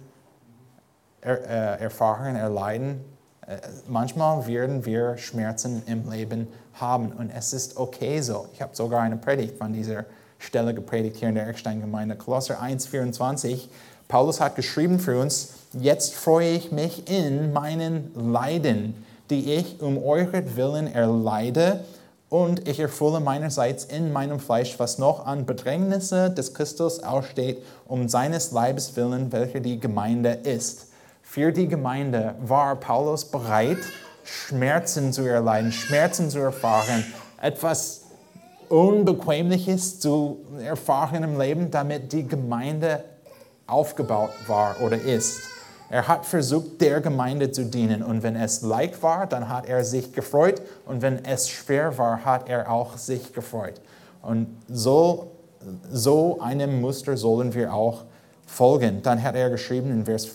erfahren, erleiden. Manchmal werden wir Schmerzen im Leben haben und es ist okay so. Ich habe sogar eine Predigt von dieser Stelle gepredigt hier in der Eckstein-Gemeinde. Kolosser 1, 24. Paulus hat geschrieben für uns, jetzt freue ich mich in meinen Leiden, die ich um euretwillen erleide, und ich erfülle meinerseits in meinem Fleisch, was noch an Bedrängnisse des Christus aussteht, um seines Leibes willen, welcher die Gemeinde ist. Für die Gemeinde war Paulus bereit, Schmerzen zu erleiden, Schmerzen zu erfahren, etwas Unbequemliches zu erfahren im Leben, damit die Gemeinde aufgebaut war oder ist. Er hat versucht, der Gemeinde zu dienen. Und wenn es leicht war, dann hat er sich gefreut. Und wenn es schwer war, hat er auch sich gefreut. Und so einem Muster sollen wir auch folgen. Dann hat er geschrieben in Vers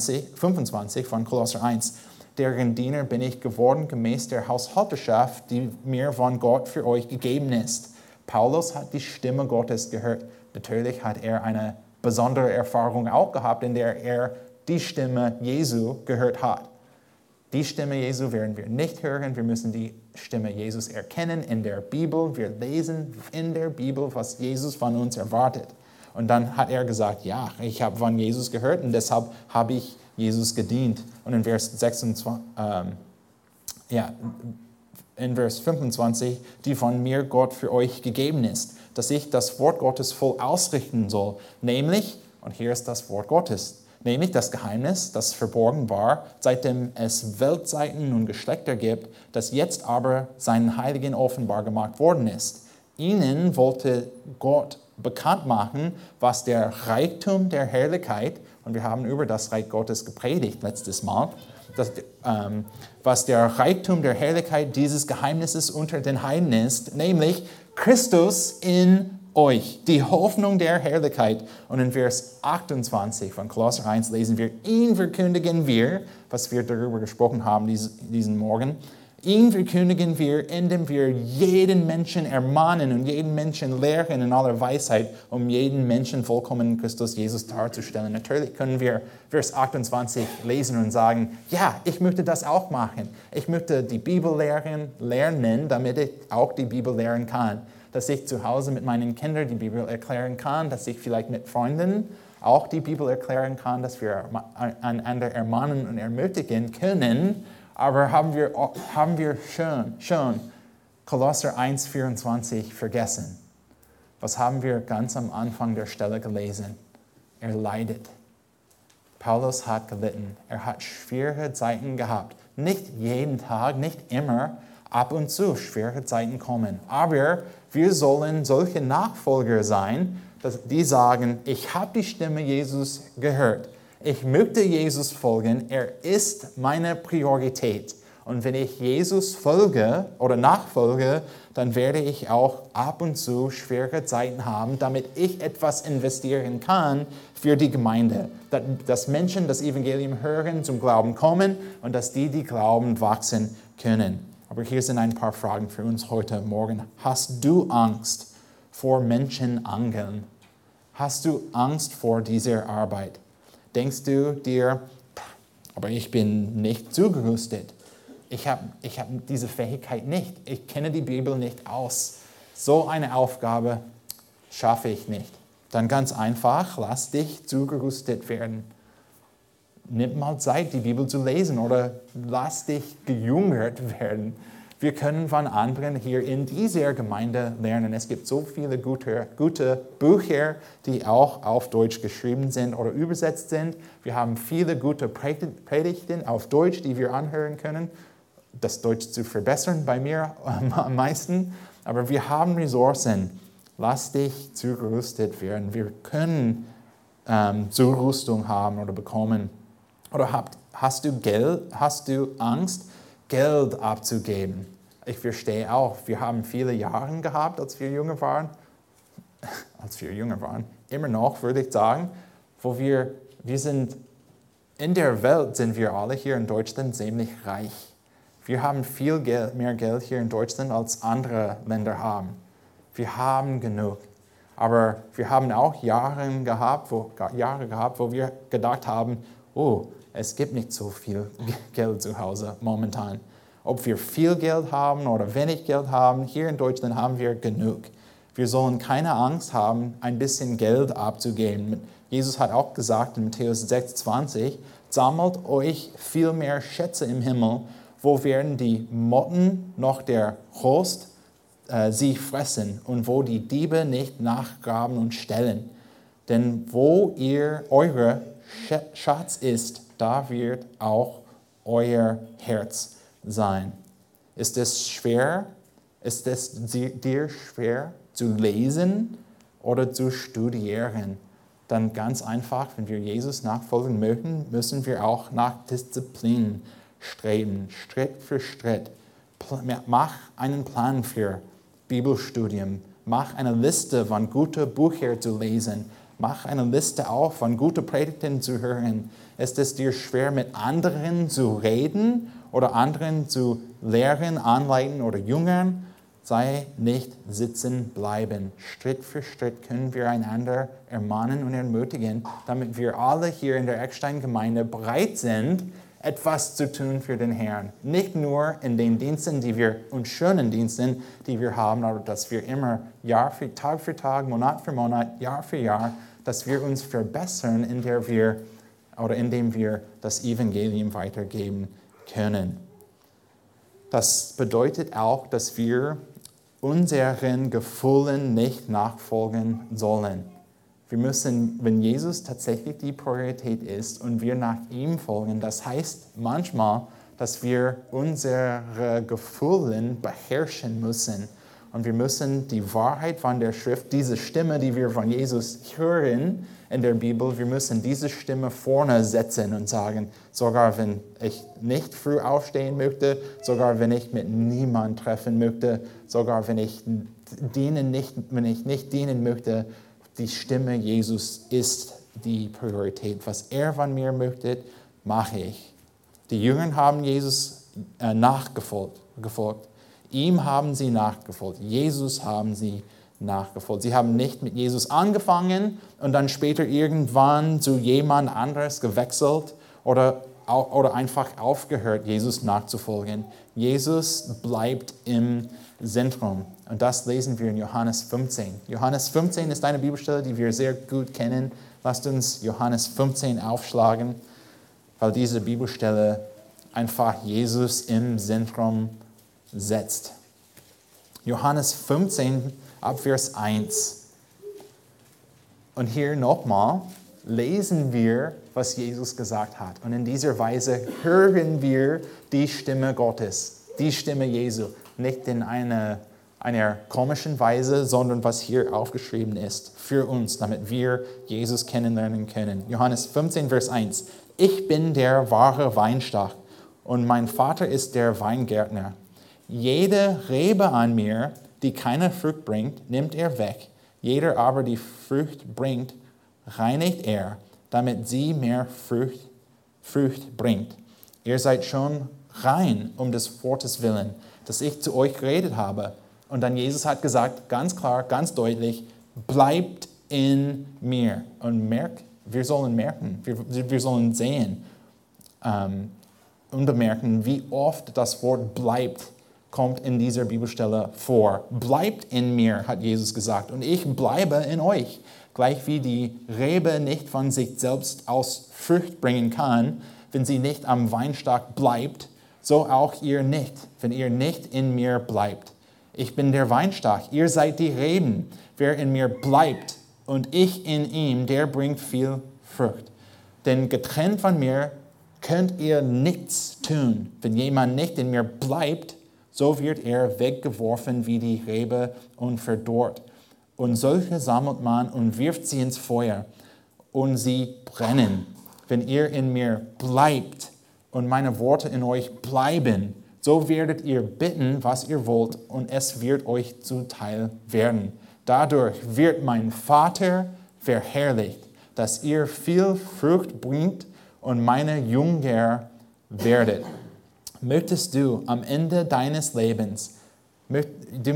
25 von Kolosser 1, deren Diener bin ich geworden, gemäß der Haushalterschaft, die mir von Gott für euch gegeben ist. Paulus hat die Stimme Gottes gehört. Natürlich hat er eine besondere Erfahrung auch gehabt, in der er die Stimme Jesu gehört hat. Die Stimme Jesu werden wir nicht hören. Wir müssen die Stimme Jesus erkennen in der Bibel. Wir lesen in der Bibel, was Jesus von uns erwartet. Und dann hat er gesagt, ja, ich habe von Jesus gehört und deshalb habe ich Jesus gedient. Und in Vers 25, die von mir Gott für euch gegeben ist, dass ich das Wort Gottes voll ausrichten soll. Nämlich, und hier ist das Wort Gottes, nämlich das Geheimnis, das verborgen war, seitdem es Weltzeiten und Geschlechter gibt, das jetzt aber seinen Heiligen offenbar gemacht worden ist. Ihnen wollte Gott bekannt machen, was der Reichtum der Herrlichkeit, und wir haben über das Reich Gottes gepredigt letztes Mal, was der Reichtum der Herrlichkeit dieses Geheimnisses unter den Heiden ist, nämlich Christus in euch, die Hoffnung der Herrlichkeit. Und in Vers 28 von Kolosser 1 lesen wir, ihn verkündigen wir, was wir darüber gesprochen haben diesen Morgen, Ihn verkündigen wir, indem wir jeden Menschen ermahnen und jeden Menschen lehren in aller Weisheit, um jeden Menschen vollkommen in Christus Jesus darzustellen. Natürlich können wir Vers 28 lesen und sagen, ja, ich möchte das auch machen. Ich möchte die Bibel lernen, damit ich auch die Bibel lehren kann. Dass ich zu Hause mit meinen Kindern die Bibel erklären kann, dass ich vielleicht mit Freunden auch die Bibel erklären kann, dass wir einander ermahnen und ermutigen können. Aber haben wir schon Kolosser 1,24 vergessen? Was haben wir ganz am Anfang der Stelle gelesen? Er leidet. Paulus hat gelitten. Er hat schwere Zeiten gehabt. Nicht jeden Tag, nicht immer. Ab und zu schwere Zeiten kommen. Aber wir sollen solche Nachfolger sein, die sagen, ich habe die Stimme Jesus gehört. Ich möchte Jesus folgen, er ist meine Priorität. Und wenn ich Jesus folge oder nachfolge, dann werde ich auch ab und zu schwere Zeiten haben, damit ich etwas investieren kann für die Gemeinde. Dass Menschen das Evangelium hören, zum Glauben kommen und dass die Glauben wachsen können. Aber hier sind ein paar Fragen für uns heute Morgen. Hast du Angst vor Menschenangeln? Hast du Angst vor dieser Arbeit? Denkst du dir, aber ich bin nicht zugerüstet. Ich hab diese Fähigkeit nicht. Ich kenne die Bibel nicht aus. So eine Aufgabe schaffe ich nicht. Dann ganz einfach, lass dich zugerüstet werden. Nimm mal Zeit, die Bibel zu lesen oder lass dich gejüngert werden. Wir können von anderen hier in dieser Gemeinde lernen. Es gibt so viele gute Bücher, die auch auf Deutsch geschrieben sind oder übersetzt sind. Wir haben viele gute Predigten auf Deutsch, die wir anhören können. Das Deutsch zu verbessern bei mir am meisten. Aber wir haben Ressourcen. Lass dich zugerüstet werden. Wir können Zurüstung haben oder bekommen. Oder hast du Angst, Geld abzugeben? Ich verstehe auch, wir haben viele Jahre gehabt, als wir jünger waren, immer noch, würde ich sagen, wo wir sind, in der Welt sind wir alle hier in Deutschland ziemlich reich. Wir haben mehr Geld hier in Deutschland, als andere Länder haben. Wir haben genug. Aber wir haben auch Jahre gehabt, wo wir gedacht haben, oh, es gibt nicht so viel Geld zu Hause momentan. Ob wir viel Geld haben oder wenig Geld haben, hier in Deutschland haben wir genug. Wir sollen keine Angst haben, ein bisschen Geld abzugeben. Jesus hat auch gesagt in Matthäus 6,20, sammelt euch viel mehr Schätze im Himmel, wo werden die Motten noch der Rost sie fressen und wo die Diebe nicht nachgraben und stehlen. Denn wo euer Schatz ist, da wird auch euer Herz sein. Ist es schwer? Ist es dir schwer zu lesen oder zu studieren? Dann ganz einfach, wenn wir Jesus nachfolgen möchten, müssen wir auch nach Disziplin streben, Schritt für Schritt. Mach einen Plan für Bibelstudium. Mach eine Liste von guten Büchern zu lesen. Mach eine Liste auf von guten Predigten zu hören. Ist es dir schwer, mit anderen zu reden oder anderen zu lehren, anleiten oder jüngern? Sei nicht sitzen bleiben. Schritt für Schritt können wir einander ermahnen und ermutigen, damit wir alle hier in der Eckstein-Gemeinde bereit sind, etwas zu tun für den Herrn. Nicht nur in den Diensten, und schönen Diensten, die wir haben, aber dass wir immer Tag für Tag, Monat für Monat, Jahr für Jahr, dass wir uns verbessern, indem wir das Evangelium weitergeben können. Das bedeutet auch, dass wir unseren Gefühlen nicht nachfolgen sollen. Wir müssen, wenn Jesus tatsächlich die Priorität ist und wir nach ihm folgen, das heißt manchmal, dass wir unsere Gefühle beherrschen müssen. Und wir müssen die Wahrheit von der Schrift, diese Stimme, die wir von Jesus hören in der Bibel, wir müssen diese Stimme vorne setzen und sagen, sogar wenn ich nicht früh aufstehen möchte, sogar wenn ich mit niemandem treffen möchte, sogar wenn ich nicht dienen möchte, die Stimme Jesus ist die Priorität. Was er von mir möchte, mache ich. Die Jünger haben Jesus nachgefolgt. Ihm haben sie nachgefolgt. Jesus haben sie nachgefolgt. Sie haben nicht mit Jesus angefangen und dann später irgendwann zu jemand anderes gewechselt oder einfach aufgehört, Jesus nachzufolgen. Jesus bleibt im Zentrum. Und das lesen wir in Johannes 15. Johannes 15 ist eine Bibelstelle, die wir sehr gut kennen. Lasst uns Johannes 15 aufschlagen, weil diese Bibelstelle einfach Jesus im Zentrum setzt. Johannes 15, ab Vers 1. Und hier nochmal lesen wir, was Jesus gesagt hat. Und in dieser Weise hören wir die Stimme Gottes, die Stimme Jesu. Nicht in einer komischen Weise, sondern was hier aufgeschrieben ist für uns, damit wir Jesus kennenlernen können. Johannes 15, Vers 1. Ich bin der wahre Weinstock und mein Vater ist der Weingärtner. Jede Rebe an mir, die keine Frucht bringt, nimmt er weg. Jeder aber, die Frucht bringt, reinigt er, damit sie mehr Frucht bringt. Ihr seid schon rein um des Wortes willen, das ich zu euch geredet habe. Und dann Jesus hat gesagt, ganz klar, ganz deutlich, bleibt in mir. Und wir sollen merken, wir sollen sehen und bemerken, wie oft das Wort bleibt kommt in dieser Bibelstelle vor. Bleibt in mir, hat Jesus gesagt, und ich bleibe in euch. Gleich wie die Rebe nicht von sich selbst aus Frucht bringen kann, wenn sie nicht am Weinstock bleibt, so auch ihr nicht, wenn ihr nicht in mir bleibt. Ich bin der Weinstock, ihr seid die Reben. Wer in mir bleibt und ich in ihm, der bringt viel Frucht. Denn getrennt von mir könnt ihr nichts tun. Wenn jemand nicht in mir bleibt, so wird er weggeworfen wie die Rebe und verdorrt. Und solche sammelt man und wirft sie ins Feuer und sie brennen. Wenn ihr in mir bleibt und meine Worte in euch bleiben, so werdet ihr bitten, was ihr wollt, und es wird euch zuteil werden. Dadurch wird mein Vater verherrlicht, dass ihr viel Frucht bringt und meine Jünger werdet. Möchtest du am Ende deines Lebens, du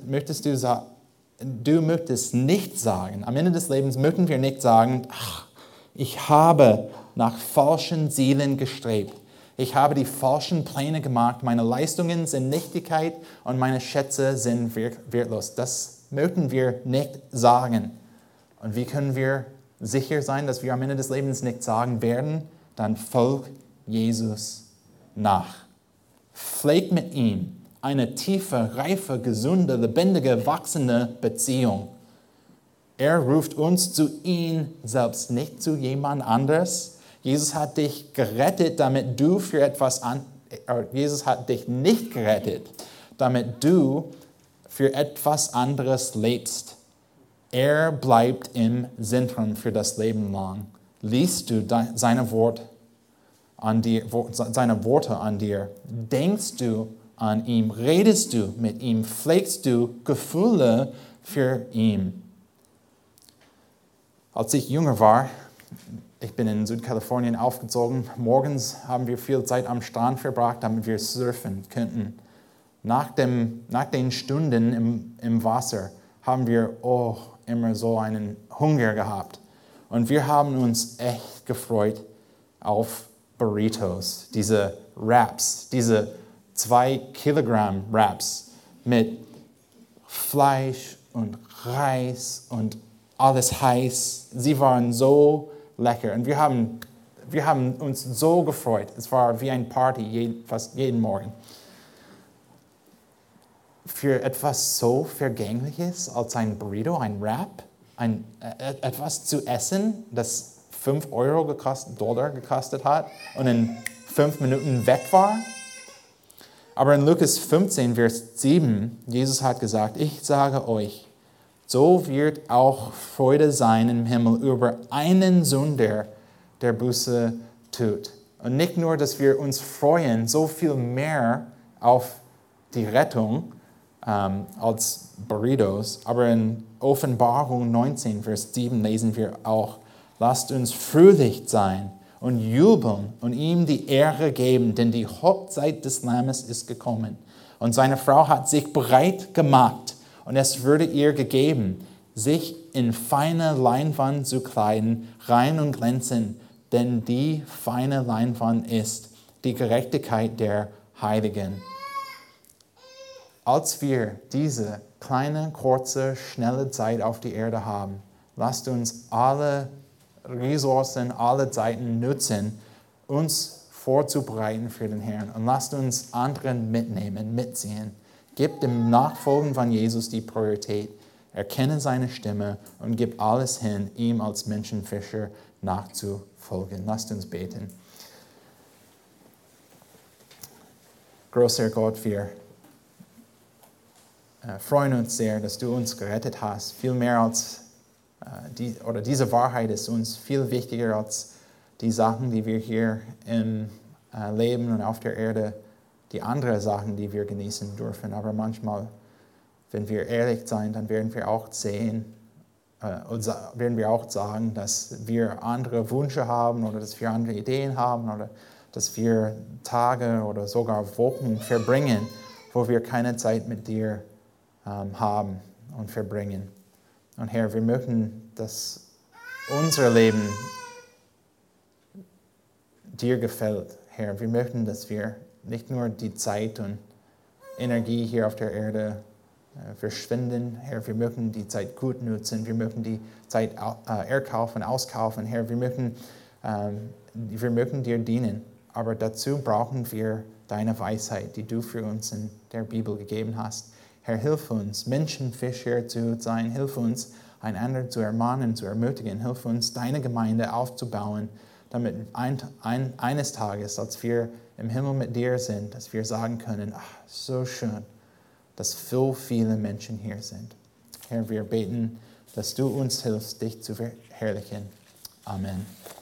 möchtest nicht sagen, am Ende des Lebens möchten wir nicht sagen, ach, ich habe nach falschen Zielen gestrebt. Ich habe die falschen Pläne gemacht, meine Leistungen sind Nichtigkeit und meine Schätze sind wertlos. Das möchten wir nicht sagen. Und wie können wir sicher sein, dass wir am Ende des Lebens nicht sagen werden? Dann folg Jesus nach. Pflegt mit ihm eine tiefe, reife, gesunde, lebendige, wachsende Beziehung. Er ruft uns zu ihm selbst, nicht zu jemand anderes. Jesus hat dich gerettet, damit du für etwas Jesus hat dich nicht gerettet, damit du für etwas anderes lebst. Er bleibt im Zentrum für das Leben lang. Liest du seine Worte an dir? Denkst du an ihn? Redest du mit ihm? Pflegst du Gefühle für ihn? Als ich jünger war, ich bin in Südkalifornien aufgezogen, morgens haben wir viel Zeit am Strand verbracht, damit wir surfen könnten. Nach den Stunden im Wasser haben wir immer so einen Hunger gehabt. Und wir haben uns echt gefreut auf Burritos, diese Wraps, diese 2 Kilogramm Wraps mit Fleisch und Reis und alles heiß. Sie waren so lecker und wir haben uns so gefreut. Es war wie eine Party fast jeden Morgen. Für etwas so Vergängliches als ein Burrito, ein Wrap, etwas zu essen, das $5 gekostet hat und in 5 Minuten weg war. Aber in Lukas 15, Vers 7, Jesus hat gesagt, ich sage euch, so wird auch Freude sein im Himmel über einen Sünder, der Buße tut. Und nicht nur, dass wir uns freuen, so viel mehr auf die Rettung als Burritos, aber in Offenbarung 19, Vers 7 lesen wir auch, lasst uns fröhlich sein und jubeln und ihm die Ehre geben, denn die Hochzeit des Lammes ist gekommen. Und seine Frau hat sich bereit gemacht und es würde ihr gegeben, sich in feine Leinwand zu kleiden, rein und glänzend, denn die feine Leinwand ist die Gerechtigkeit der Heiligen. Als wir diese kleine, kurze, schnelle Zeit auf der Erde haben, lasst uns alle Ressourcen, alle Zeiten nutzen, uns vorzubereiten für den Herrn. Und lasst uns anderen mitnehmen, mitziehen. Gib dem Nachfolgen von Jesus die Priorität. Erkenne seine Stimme und gib alles hin, ihm als Menschenfischer nachzufolgen. Lasst uns beten. Großer Gott, wir freuen uns sehr, dass du uns gerettet hast. Viel mehr als diese Wahrheit ist uns viel wichtiger als die Sachen, die wir hier im Leben und auf der Erde, die anderen Sachen, die wir genießen dürfen. Aber manchmal, wenn wir ehrlich sind, dann werden wir auch sehen und werden wir auch sagen, dass wir andere Wünsche haben oder dass wir andere Ideen haben oder dass wir Tage oder sogar Wochen verbringen, wo wir keine Zeit mit dir haben und verbringen. Und Herr, wir möchten, dass unser Leben dir gefällt. Herr, wir möchten, dass wir nicht nur die Zeit und Energie hier auf der Erde verschwenden. Herr, wir möchten die Zeit gut nutzen. Wir möchten die Zeit erkaufen, auskaufen. Herr, wir möchten dir dienen. Aber dazu brauchen wir deine Weisheit, die du für uns in der Bibel gegeben hast. Herr, hilf uns, Menschenfischer zu sein. Hilf uns, einander zu ermahnen, zu ermutigen. Hilf uns, deine Gemeinde aufzubauen, damit eines Tages, als wir im Himmel mit dir sind, dass wir sagen können, ach, so schön, dass so viele Menschen hier sind. Herr, wir beten, dass du uns hilfst, dich zu verherrlichen. Amen.